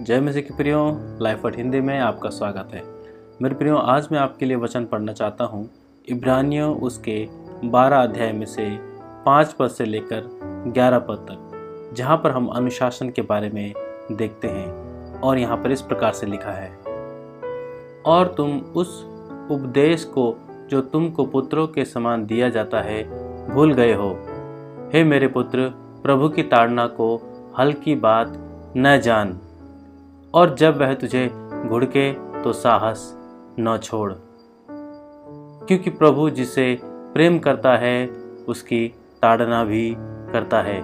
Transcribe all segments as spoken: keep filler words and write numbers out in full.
जय मसीह के प्रियो, लाइफ वर्ड हिंदी में आपका स्वागत है। मेरे प्रियो, आज मैं आपके लिए वचन पढ़ना चाहता हूँ इब्रानियों उसके बारह अध्याय में से पाँच पद से लेकर ग्यारह पद तक, जहाँ पर हम अनुशासन के बारे में देखते हैं। और यहाँ पर इस प्रकार से लिखा है, और तुम उस उपदेश को जो तुमको पुत्रों के समान दिया जाता है भूल गए हो। हे मेरे पुत्र, प्रभु की ताड़ना को हल्की बात न जान, और जब वह तुझे घुड़के तो साहस न छोड़, क्योंकि प्रभु जिसे प्रेम करता है उसकी ताड़ना भी करता है,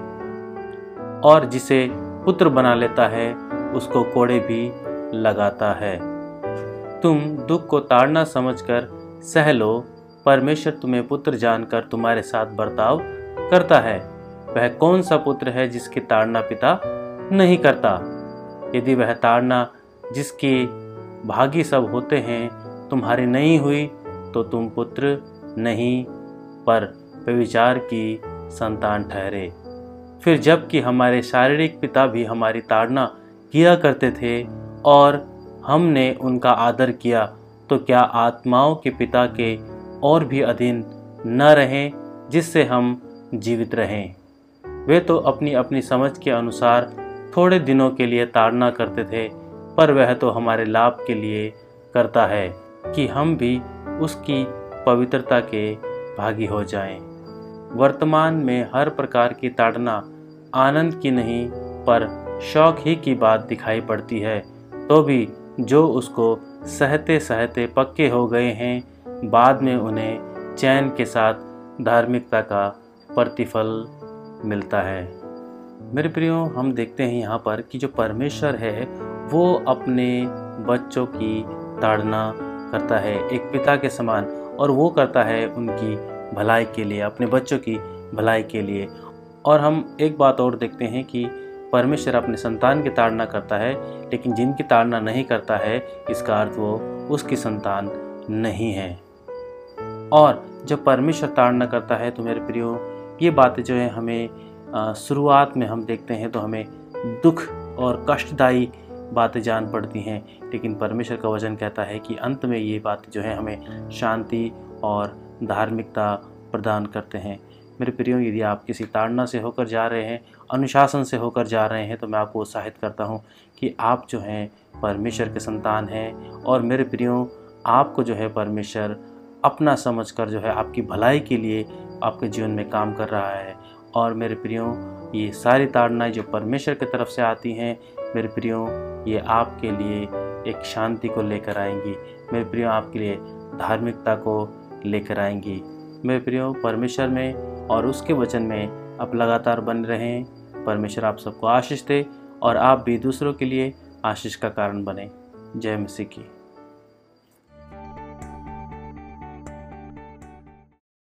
और जिसे पुत्र बना लेता है उसको कोड़े भी लगाता है। तुम दुख को ताड़ना समझकर सह लो, परमेश्वर तुम्हें पुत्र जानकर तुम्हारे साथ बर्ताव करता है। वह कौन सा पुत्र है जिसकी ताड़ना पिता नहीं करता? यदि वह ताड़ना जिसकी भागी सब होते हैं तुम्हारी नहीं हुई, तो तुम पुत्र नहीं पर व्यभिचार की संतान ठहरे। फिर जबकि हमारे शारीरिक पिता भी हमारी ताड़ना किया करते थे और हमने उनका आदर किया, तो क्या आत्माओं के पिता के और भी अधीन न रहें, जिससे हम जीवित रहें। वे तो अपनी अपनी समझ के अनुसार थोड़े दिनों के लिए ताड़ना करते थे, पर वह तो हमारे लाभ के लिए करता है कि हम भी उसकी पवित्रता के भागी हो जाएं। वर्तमान में हर प्रकार की ताड़ना आनंद की नहीं पर शौक ही की बात दिखाई पड़ती है, तो भी जो उसको सहते सहते पक्के हो गए हैं, बाद में उन्हें चैन के साथ धार्मिकता का प्रतिफल मिलता है। मेरे प्रियो, हम देखते हैं यहाँ पर कि जो परमेश्वर है वो अपने बच्चों की ताड़ना करता है एक पिता के समान, और वो करता है उनकी भलाई के लिए, अपने बच्चों की भलाई के लिए। और हम एक बात और देखते हैं कि परमेश्वर अपने संतान की ताड़ना करता है, लेकिन जिनकी ताड़ना नहीं करता है, इसका अर्थ वो उसकी संतान नहीं है। और जब परमेश्वर ताड़ना करता है तो मेरे प्रियो, ये बातें जो है हमें शुरुआत में हम देखते हैं तो हमें दुख और कष्टदायी बातें जान पड़ती हैं, लेकिन परमेश्वर का वचन कहता है कि अंत में ये बातें जो है हमें शांति और धार्मिकता प्रदान करते हैं। मेरे प्रियो, यदि आप किसी ताड़ना से होकर जा रहे हैं, अनुशासन से होकर जा रहे हैं, तो मैं आपको उत्साहित करता हूं कि आप जो हैं परमेश्वर के संतान हैं। और मेरे प्रियो, आपको जो है परमेश्वर अपना समझकर जो है आपकी भलाई के लिए आपके जीवन में काम कर रहा है। और मेरे प्रियो, ये सारी ताड़नाएं जो परमेश्वर की तरफ से आती हैं, मेरे प्रियो, ये आपके लिए एक शांति को लेकर आएंगी। मेरे प्रियो, आपके लिए धार्मिकता को लेकर आएंगी। मेरे प्रियो, परमेश्वर में और उसके वचन में आप लगातार बने रहें। परमेश्वर आप सबको आशीष दे और आप भी दूसरों के लिए आशीष का कारण बने। जय मसीह की।